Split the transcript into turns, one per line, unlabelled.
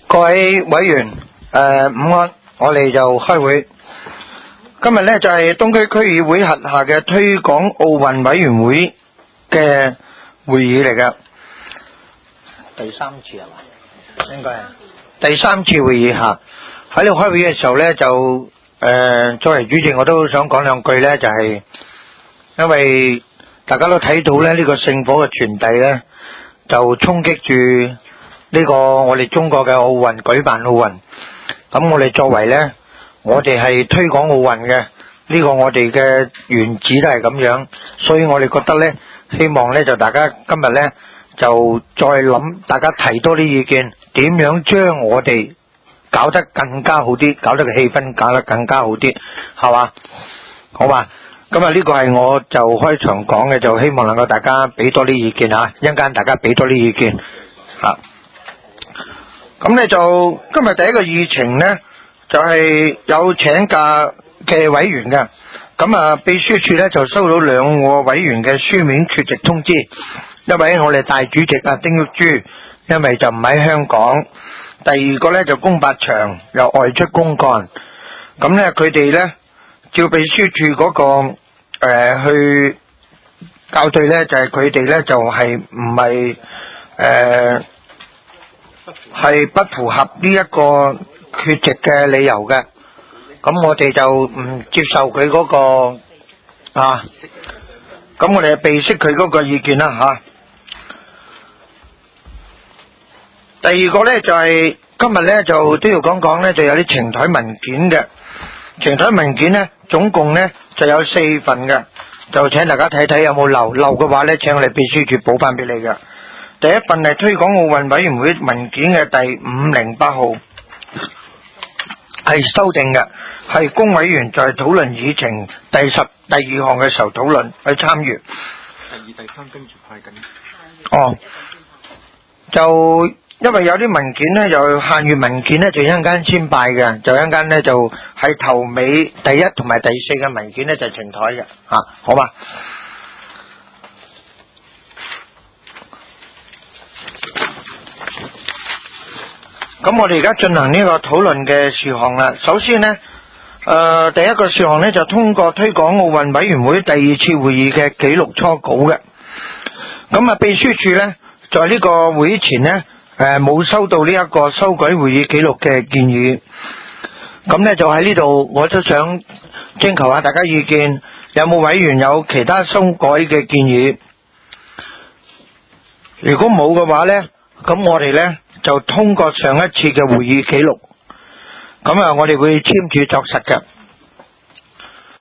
各位委員，午安，我哋就開會。今日呢就係東區區議會轄下嘅推廣奧運委員會嘅會議嚟㗎，第三次係嘛？應該係第三次會議吓。喺度開會嘅時候呢，就作為主席，我都想講兩句呢，就係因為大家都睇到呢，呢個聖火嘅傳遞呢，就衝擊住呢個我哋中國嘅奧運，舉辦奧運。咁我哋作為呢，我哋係推廣奧運嘅，呢個我哋嘅原旨都係咁樣，所以我哋覺得呢，希望呢就大家今日呢就再諗，大家提多啲意見，點樣將我哋搞得更加好啲，搞得個氣氛搞得更加好啲，係嘛？好嘛？今日呢個係我就開場講嘅，就希望能夠大家俾多啲意見吓，一陣間大家俾多啲意見吓。咁呢就今日第一個議程呢，就係有請假嘅委員嘅。咁啊，秘書處呢就收到兩個委員嘅書面缺席通知，一位我哋大主席啊丁玉珠，因為就唔喺香港；第二個呢就龔伯祥又外出公幹。咁呢佢哋呢照秘書處嗰個去校對呢，就係佢哋呢就係唔係係不符合呢一個缺席嘅理由嘅，咁我哋就唔接受佢嗰個咁我哋就備悉佢嗰個意見啦吓。第二個呢就係今日呢就都要講講呢，就有啲呈台文件嘅，呈台文件呢總共呢就有4份嘅，就請大家睇睇有冇漏嘅話呢，請我哋秘書處補翻俾你嘅。第一份係推廣奧運委員會文件嘅第508號，係修訂嘅，係公委員在討論議程第2項嘅時候討論去參與。第3跟住派緊。就因為有啲文件呢，就限閱文件呢，就一陣間先拜嘅，就一陣間呢，就喺頭尾第1同埋第4嘅文件呢，就呈台嘅好嘛？咁我哋而家進行呢個討論嘅事項啦。首先呢，第一個事項呢就通過推廣奧運委員會第2次會議嘅記錄初稿嘅。咁啊，秘書處呢，在呢個會議前呢，冇收到呢一個修改會議記錄嘅建議。咁呢就喺呢度，我都想徵求下大家意見，有冇委員有其他修改嘅建議？如果冇嘅話呢，咁我哋呢就通過上一次嘅會議記錄，咁啊我哋會簽署作實嘅。